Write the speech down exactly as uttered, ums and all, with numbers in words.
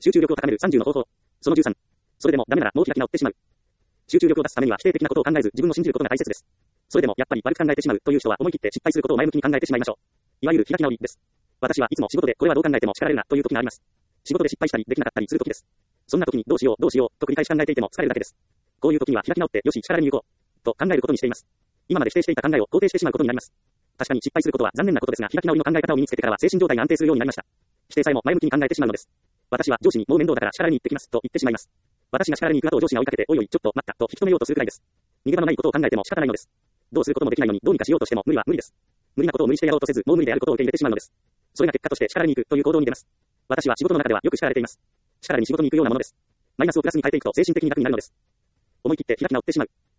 集中力を高めるさんじゅうの方法。そのじゅうさん。それでもダメならもう開き直ってしまう。集中力を出すためには否定的なことを考えず自分を信じることが大切です。それでもやっぱり悪く考えてしまうという人は思い切って失敗することを前向きに考えてしまいましょう。いわゆる開き直りです。私はいつも仕事でこれはどう考えても叱られるなという時があります。仕事で失敗したりできなかったりする時です。そんな時にどうしようどうしようと繰り返し考えていても疲れるだけです。こういう時には開き直ってよし叱られに行こうと考えることにしています。今まで否定していた考えを肯定してしまうことになります。確かに失敗することは残念なことですが、開き直りの考え方を身につけてからは精神状態が安定するようになりました。否定さえも前向きに考えてしまうのです。私は上司にもう面倒だから叱られに行ってきますと言ってしまいます。私が叱られに行く後を上司が追いかけておいおいちょっと待ったと引き止めようとするくらいです。逃げ場のないことを考えても仕方ないのです。どうすることもできないのにどうにかしようとしても無理は無理です。無理なことを無理してやろうとせず、もう無理であることを受け入れてしまうのです。それが結果として叱られに行くという行動に出ます。私は仕事の中ではよく叱られています。叱られに仕事に行くようなものです。マイナスをプラスに変えていくと精神的に楽になるのです。思い切って開き直ってしまう。